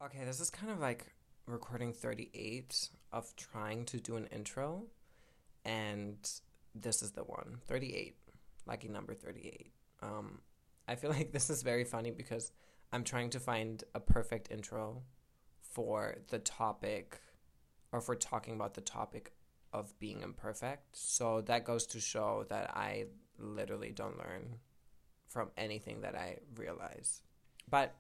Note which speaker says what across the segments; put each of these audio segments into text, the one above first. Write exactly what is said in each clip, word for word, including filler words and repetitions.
Speaker 1: Okay, this is kind of like recording thirty-eight of trying to do an intro, and this is the one, thirty-eight, lucky number thirty-eight. Um, I feel like this is very funny because I'm trying to find a perfect intro for the topic or for talking about the topic of being imperfect. So that goes to show that I literally don't learn from anything that I realize. But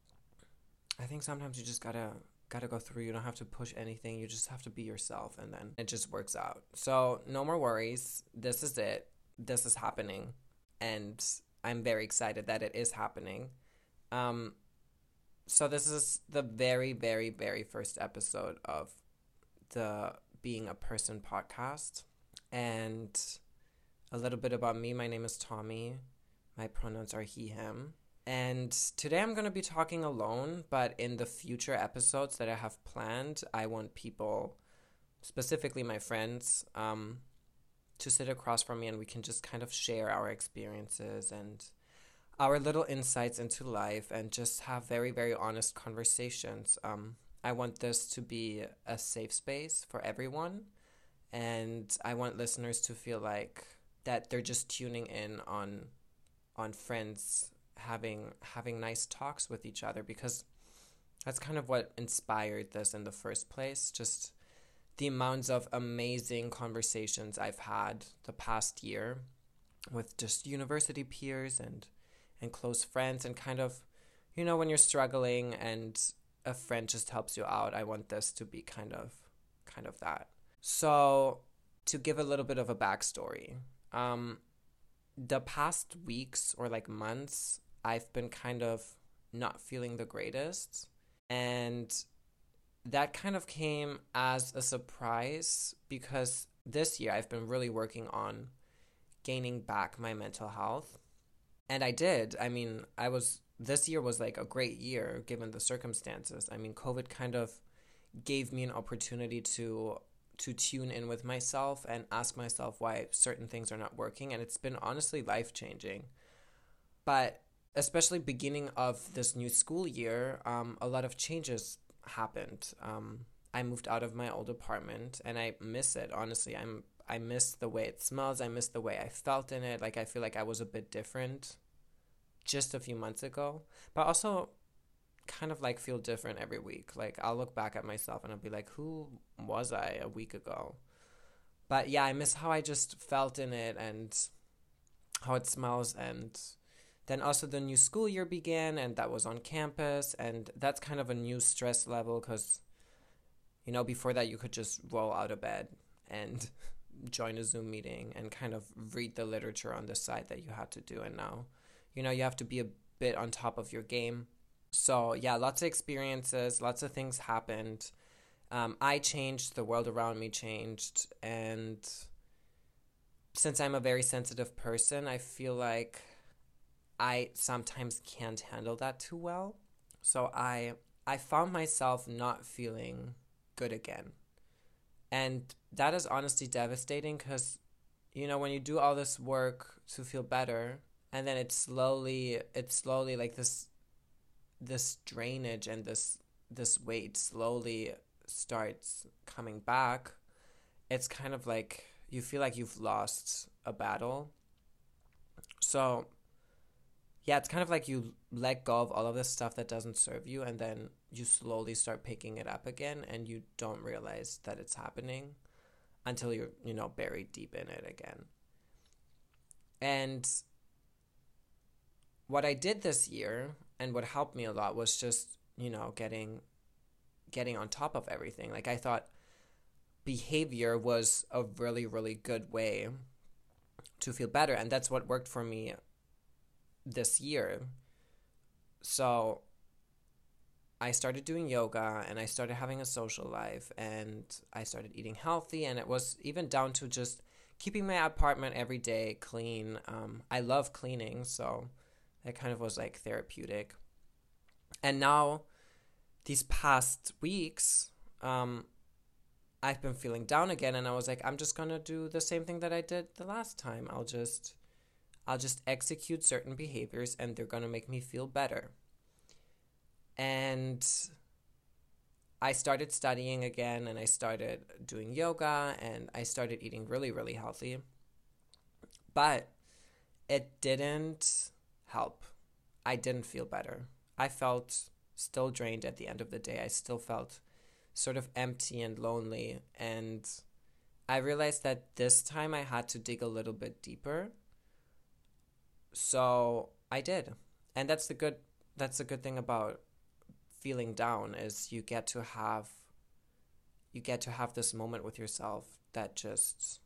Speaker 1: I think sometimes you just gotta gotta go through. You don't have to push anything. You just have to be yourself, and then it just works out. So no more worries. This is it. This is happening, and I'm very excited that it is happening. Um, so this is the very, very, very first episode of the Being a Person podcast, and a little bit about me. My name is Tommy. My pronouns are he, him. And today I'm going to be talking alone, but in the future episodes that I have planned, I want people, specifically my friends, um, to sit across from me and we can just kind of share our experiences and our little insights into life and just have very, very honest conversations. Um, I want this to be a safe space for everyone, and I want listeners to feel like that they're just tuning in on on friends having having nice talks with each other, because that's kind of what inspired this in the first place. Just the amounts of amazing conversations I've had the past year with just university peers and and close friends, and kind of, you know, when you're struggling and a friend just helps you out. I want this to be kind of kind of that. So to give a little bit of a backstory, um the past weeks or like months, I've been kind of not feeling the greatest. And that kind of came as a surprise because this year I've been really working on gaining back my mental health. And I did. I mean, I was, this year was like a great year given the circumstances. I mean, COVID kind of gave me an opportunity to to tune in with myself and ask myself why certain things are not working. And it's been honestly life-changing. But especially beginning of this new school year, um, a lot of changes happened. Um, I moved out of my old apartment and I miss it, honestly. I'm I miss the way it smells. I miss the way I felt in it. Like, I feel like I was a bit different just a few months ago. But also kind of like feel different every week. Like, I'll look back at myself and I'll be like, who was I a week ago? But yeah, I miss how I just felt in it and how it smells. And then also the new school year began, and that was on campus, and that's kind of a new stress level because, you know, before that you could just roll out of bed and join a Zoom meeting and kind of read the literature on the side that you had to do. And now, you know, you have to be a bit on top of your game. So yeah, lots of experiences, lots of things happened. Um, I changed, the world around me changed, and since I'm a very sensitive person, I feel like I sometimes can't handle that too well. So I I found myself not feeling good again. And that is honestly devastating because, you know, when you do all this work to feel better, and then it's slowly, it's slowly like this this drainage and this this weight slowly starts coming back, it's kind of like you feel like you've lost a battle. So yeah, it's kind of like you let go of all of this stuff that doesn't serve you, and then you slowly start picking it up again, and you don't realize that it's happening until you're, you know, buried deep in it again. And what I did this year and what helped me a lot was just, you know, getting getting on top of everything. Like, I thought behavior was a really, really good way to feel better, and that's what worked for me this year. So I started doing yoga, and I started having a social life, and I started eating healthy, and it was even down to just keeping my apartment every day clean. Um, I love cleaning, so it kind of was like therapeutic. And now, these past weeks, um, I've been feeling down again, and I was like, I'm just gonna do the same thing that I did the last time. I'll just, I'll just execute certain behaviors, and they're gonna make me feel better. And I started studying again, and I started doing yoga, and I started eating really, really healthy. But it didn't help. I didn't feel better. I felt still drained at the end of the day. I still felt sort of empty and lonely. And I realized that this time I had to dig a little bit deeper. So I did. And that's the good that's the good thing about feeling down, is you get to have you get to have this moment with yourself that just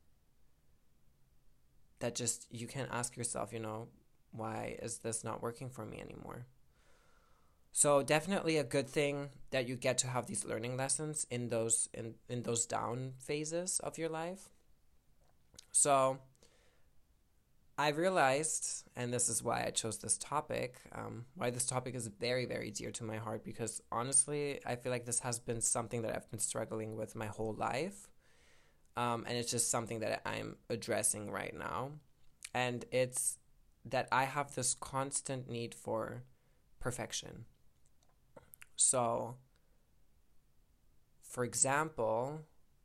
Speaker 1: that just you can ask yourself, you know, why is this not working for me anymore? So definitely a good thing that you get to have these learning lessons in those in, in those down phases of your life. So I realized, and this is why I chose this topic, um, why this topic is very, very dear to my heart, because honestly, I feel like this has been something that I've been struggling with my whole life. Um, and it's just something that I'm addressing right now. And it's that I have this constant need for perfection. So, for example,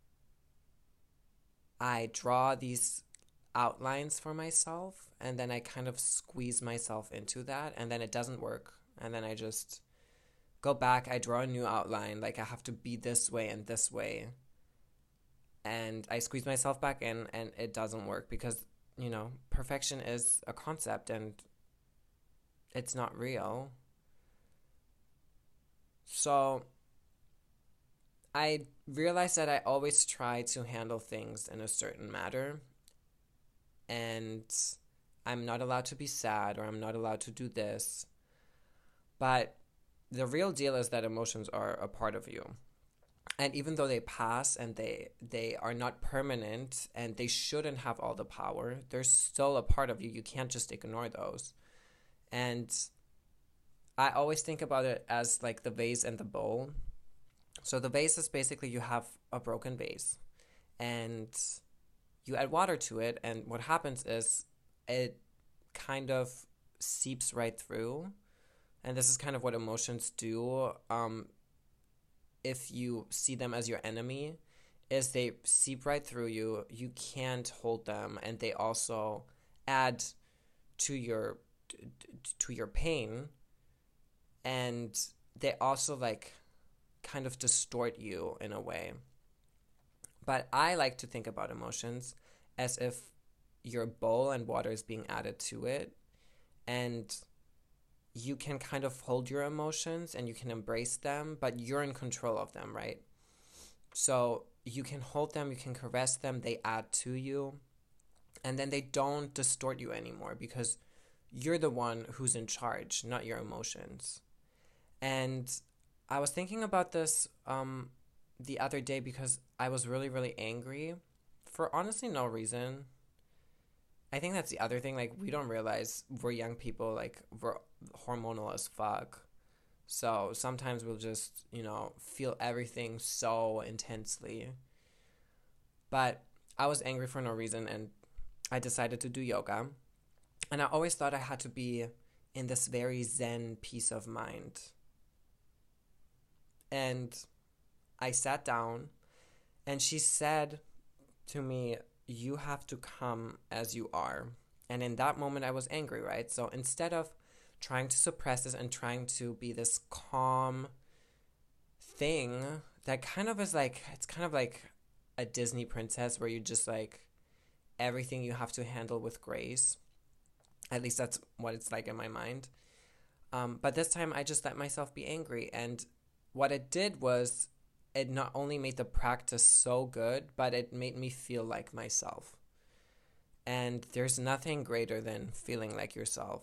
Speaker 1: I draw these outlines for myself, and then I kind of squeeze myself into that, and then it doesn't work. And then I just go back, I draw a new outline, like I have to be this way and this way. And I squeeze myself back in, and it doesn't work because, you know, perfection is a concept and it's not real. So I realized that I always try to handle things in a certain manner, and I'm not allowed to be sad, or I'm not allowed to do this. But the real deal is that emotions are a part of you. And even though they pass and they they are not permanent and they shouldn't have all the power, they're still a part of you. You can't just ignore those. And I always think about it as like the vase and the bowl. So the vase is basically, you have a broken vase and you add water to it, and what happens is it kind of seeps right through. And this is kind of what emotions do. Um, if you see them as your enemy, is they seep right through you. You can't hold them, and they also add to your to your pain, and they also like kind of distort you in a way. But I like to think about emotions as if your bowl and water is being added to it, and you can kind of hold your emotions and you can embrace them, but you're in control of them, right? So you can hold them, you can caress them, they add to you, and then they don't distort you anymore because you're the one who's in charge, not your emotions. And I was thinking about this um, the other day because I was really, really angry for honestly no reason. I think that's the other thing. Like, we don't realize we're young people, like, we're hormonal as fuck. So sometimes we'll just, you know, feel everything so intensely. But I was angry for no reason, and I decided to do yoga. And I always thought I had to be in this very zen peace of mind. And I sat down, and she said to me, you have to come as you are. And in that moment, I was angry, right? So instead of trying to suppress this and trying to be this calm thing that kind of is like, it's kind of like a Disney princess where you just like, everything you have to handle with grace. At least that's what it's like in my mind. Um, but this time I just let myself be angry. And what it did was, it not only made the practice so good, but it made me feel like myself. And there's nothing greater than feeling like yourself.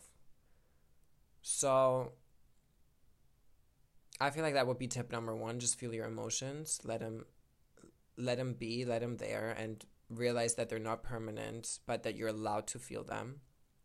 Speaker 1: So I feel like that would be tip number one. Just feel your emotions. Let them, let them be, let them there, and realize that they're not permanent, but that you're allowed to feel them.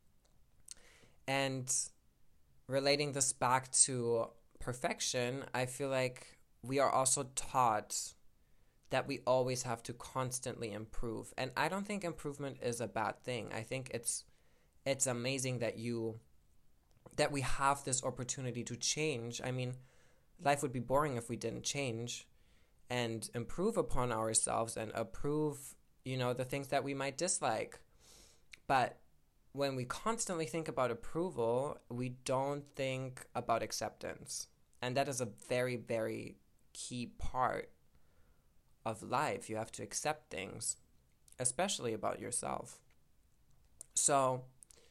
Speaker 1: And relating this back to perfection, I feel like we are also taught that we always have to constantly improve. And I don't think improvement is a bad thing. I think it's it's amazing that you that we have this opportunity to change. I mean, life would be boring if we didn't change and improve upon ourselves and approve, you know, the things that we might dislike. But when we constantly think about approval, we don't think about acceptance. And that is a very, very key part of life. You have to accept things, especially about yourself. So,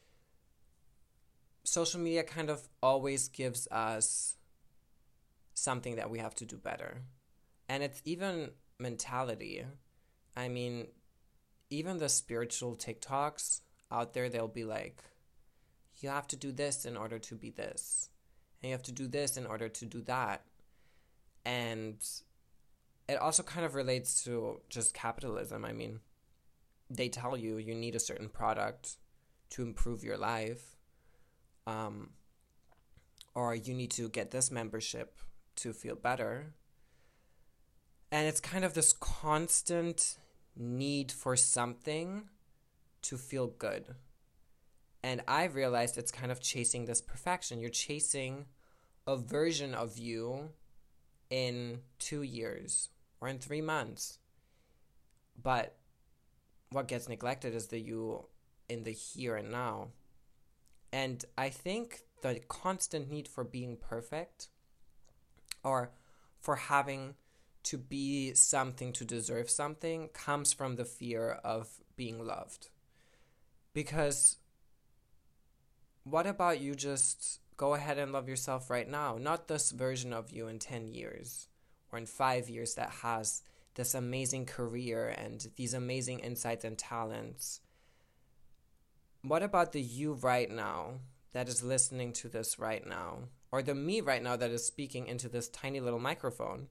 Speaker 1: social media kind of always gives us something that we have to do better. And it's even mentality. I mean, even the spiritual TikToks out there, they'll be like, you have to do this in order to be this. And you have to do this in order to do that. And it also kind of relates to just capitalism. I mean, they tell you you need a certain product to improve your life. Um, or you need to get this membership to feel better. And it's kind of this constant need for something to feel good. And I realized it's kind of chasing this perfection. You're chasing a version of you in two years or in three months. But what gets neglected is the you in the here and now. And I think the constant need for being perfect or for having to be something to deserve something comes from the fear of being loved. Because what about you just go ahead and love yourself right now? Not this version of you in ten years or in five years that has this amazing career and these amazing insights and talents. What about the you right now that is listening to this right now? Or the me right now that is speaking into this tiny little microphone?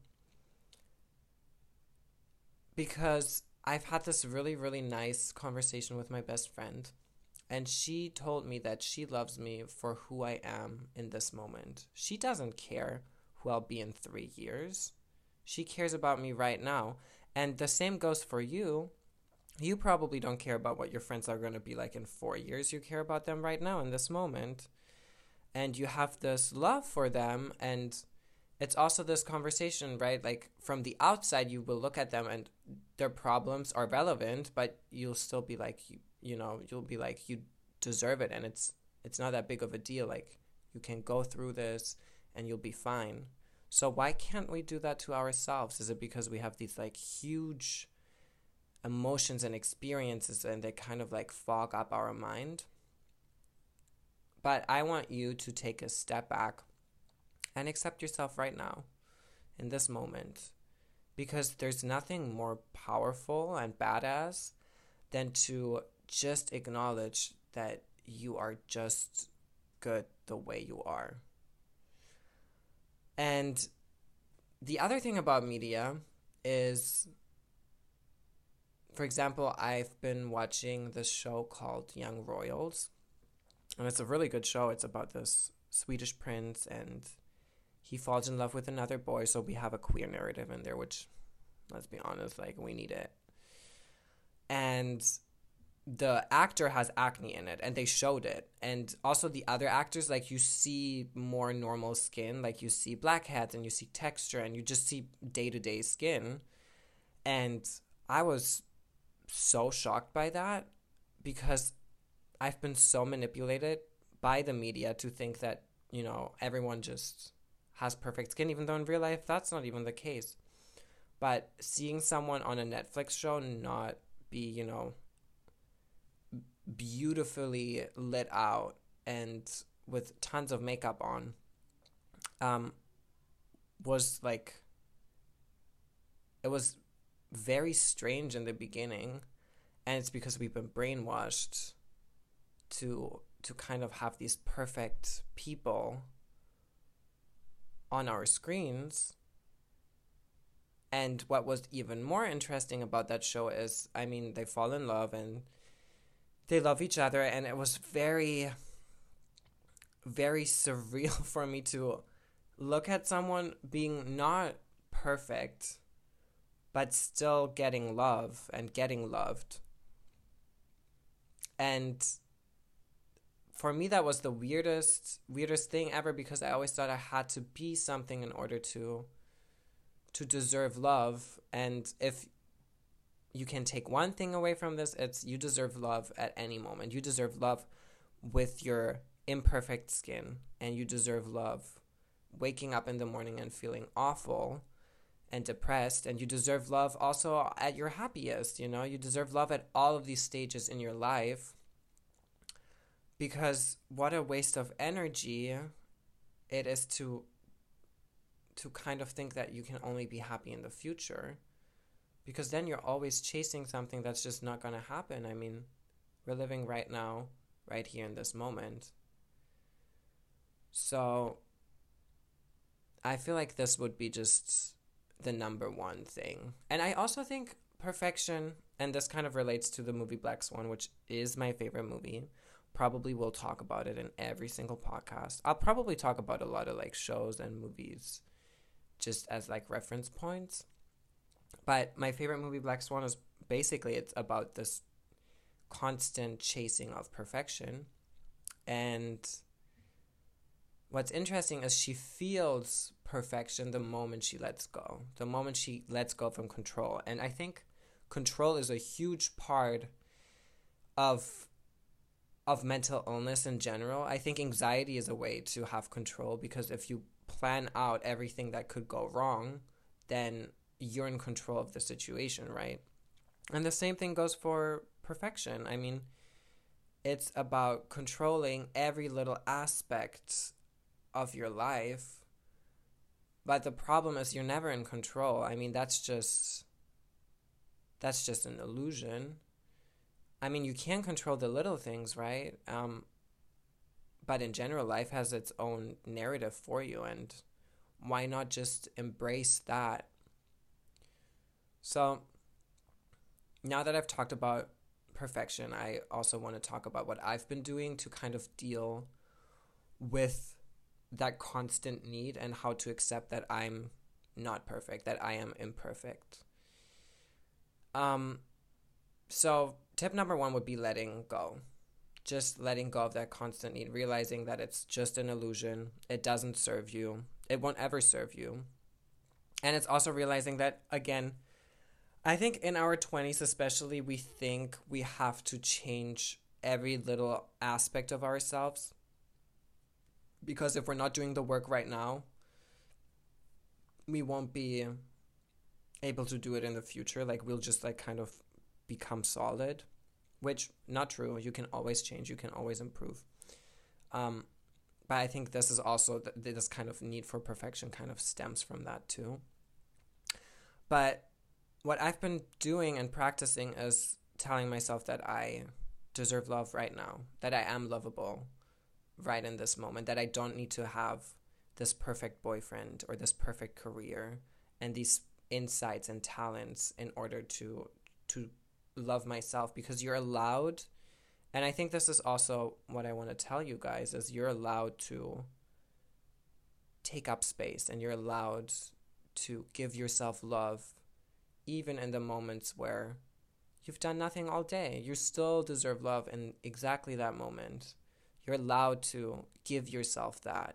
Speaker 1: Because I've had this really, really nice conversation with my best friend. And she told me that she loves me for who I am in this moment. She doesn't care who I'll be in three years. She cares about me right now. And the same goes for you. You probably don't care about what your friends are going to be like in four years. You care about them right now in this moment. And you have this love for them. And it's also this conversation, right? Like from the outside, you will look at them and their problems are relevant, but you'll still be like, you, you know, you'll be like, you deserve it. And it's it's not that big of a deal. Like you can go through this and you'll be fine. So why can't we do that to ourselves? Is it because we have these like huge emotions and experiences and they kind of like fog up our mind? But I want you to take a step back and accept yourself right now in this moment, because there's nothing more powerful and badass than to just acknowledge that you are just good the way you are. And the other thing about media is, for example, I've been watching this show called Young Royals, and it's a really good show. It's about this Swedish prince, and he falls in love with another boy, so we have a queer narrative in there, which, let's be honest, like, we need it. And the actor has acne in it, and they showed it. And also the other actors, like, you see more normal skin, like, you see blackheads, and you see texture, and you just see day-to-day skin. And I was so shocked by that, because I've been so manipulated by the media to think that, you know, everyone just has perfect skin, even though in real life that's not even the case. But seeing someone on a Netflix show not be, you know, beautifully lit out and with tons of makeup on, um, was like, it was very strange in the beginning. And it's because we've been brainwashed to to kind of have these perfect people on our screens. And what was even more interesting about that show is, I mean, they fall in love and they love each other, and it was very, very surreal for me to look at someone being not perfect, but still getting love and getting loved. And for me, that was the weirdest, weirdest thing ever, because I always thought I had to be something in order to, to deserve love. And if you can take one thing away from this, it's you deserve love at any moment. You deserve love with your imperfect skin, and you deserve love waking up in the morning and feeling awful and depressed, and you deserve love also at your happiest. You know, you deserve love at all of these stages in your life, because what a waste of energy it is to to kind of think that you can only be happy in the future, because then you're always chasing something that's just not going to happen. I mean, we're living right now, right here in this moment. So I feel like this would be just the number one thing. And I also think perfection, and this kind of relates to the movie Black Swan, which is my favorite movie. Probably will talk about it in every single podcast. I'll probably talk about a lot of like shows and movies just as like reference points. But my favorite movie, Black Swan, is basically, it's about this constant chasing of perfection. And what's interesting is she feels perfection the moment she lets go, the moment she lets go from control. And I think control is a huge part of of mental illness in general. I think anxiety is a way to have control, because if you plan out everything that could go wrong, then you're in control of the situation, right? And the same thing goes for perfection. I mean, it's about controlling every little aspect of your life. But the problem is you're never in control. I mean, that's just that's just an illusion. I mean, you can control the little things, right? Um, but in general, life has its own narrative for you, and why not just embrace that? So now that I've talked about perfection, I also want to talk about what I've been doing to kind of deal with that constant need, and how to accept that I'm not perfect, that I am imperfect. Um, so tip number one would be letting go. Just letting go of that constant need, realizing that it's just an illusion. It doesn't serve you. It won't ever serve you. And it's also realizing that, again, I think in our twenties especially, we think we have to change every little aspect of ourselves. Because if we're not doing the work right now, we won't be able to do it in the future. Like, we'll just like kind of become solid, which not true. You can always change. You can always improve. Um, but I think this is also, th- this kind of need for perfection kind of stems from that too. But what I've been doing and practicing is telling myself that I deserve love right now, that I am lovable right in this moment, that I don't need to have this perfect boyfriend or this perfect career and these insights and talents in order to to love myself, because you're allowed. And I think this is also what I want to tell you guys, is you're allowed to take up space, and you're allowed to give yourself love even in the moments where you've done nothing all day. You still deserve love in exactly that moment. You're allowed to give yourself that.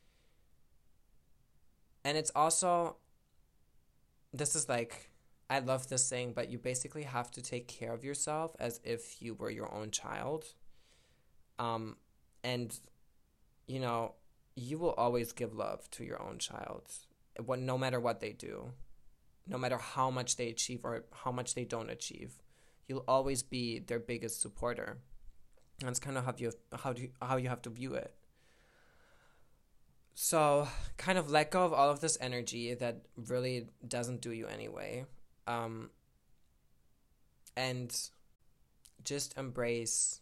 Speaker 1: And it's also, this is like, I love this saying, but you basically have to take care of yourself as if you were your own child. Um, and, you know, you will always give love to your own child, what, no matter what they do, no matter how much they achieve or how much they don't achieve. You'll always be their biggest supporter. That's kind of how you how do you, how you have to view it. So kind of let go of all of this energy that really doesn't do you anyway. Um, and just embrace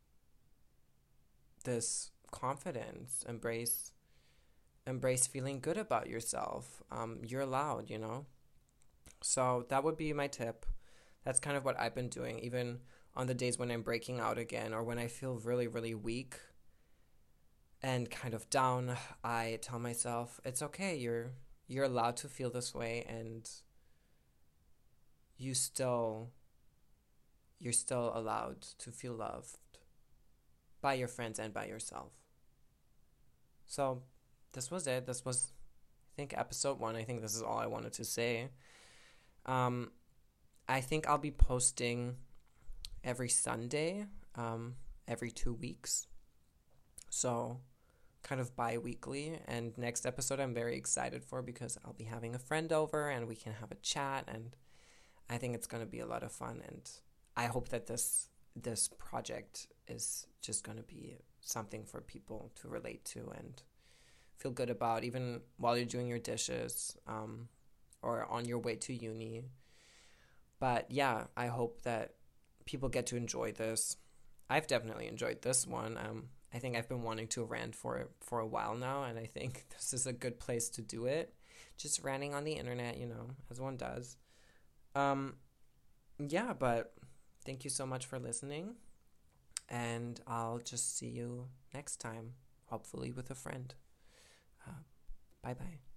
Speaker 1: this confidence. Embrace embrace feeling good about yourself. Um, you're allowed, you know? So that would be my tip. That's kind of what I've been doing, even on the days when I'm breaking out again, or when I feel really, really weak and kind of down. I tell myself, it's okay, you're you're allowed to feel this way, and you still you're still allowed to feel loved. by your friends and by yourself. So this was it. This was, I think, episode one. I think this is all I wanted to say. Um, I think I'll be posting every Sunday, um, every two weeks. So kind of bi-weekly. And next episode I'm very excited for because I'll be having a friend over and we can have a chat, and I think it's going to be a lot of fun, and I hope that this this project is just going to be something for people to relate to and feel good about, even while you're doing your dishes, um, or on your way to uni. But yeah, I hope that people get to enjoy this. I've definitely enjoyed this one. Um, I think I've been wanting to rant for for a while now, and I think this is a good place to do it. Just ranting on the internet, you know, as one does. Um, yeah, but thank you so much for listening, and I'll just see you next time, hopefully with a friend. Uh, bye-bye.